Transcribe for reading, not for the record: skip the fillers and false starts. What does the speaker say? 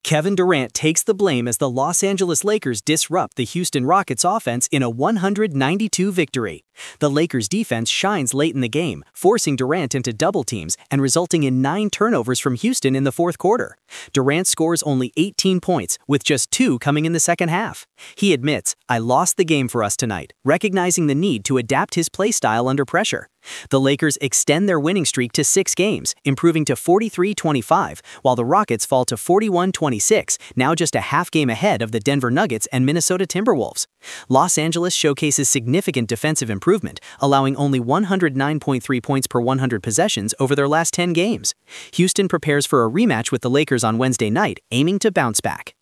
Kevin Durant takes the blame as the Los Angeles Lakers disrupt the Houston Rockets offense in a 192 victory. The Lakers defense shines late in the game, forcing Durant into double teams and resulting in 9 turnovers from Houston in the fourth quarter. Durant scores only 18 points, with just 2 coming in the second half. He admits, "I lost the game for us tonight," recognizing the need to adapt his play style under pressure. The Lakers extend their winning streak to 6 games, improving to 43-25, while the Rockets fall to 41-26, now just a half game ahead of the Denver Nuggets and Minnesota Timberwolves. Los Angeles showcases significant defensive improvement, allowing only 109.3 points per 100 possessions over their last 10 games. Houston prepares for a rematch with the Lakers on Wednesday night, aiming to bounce back.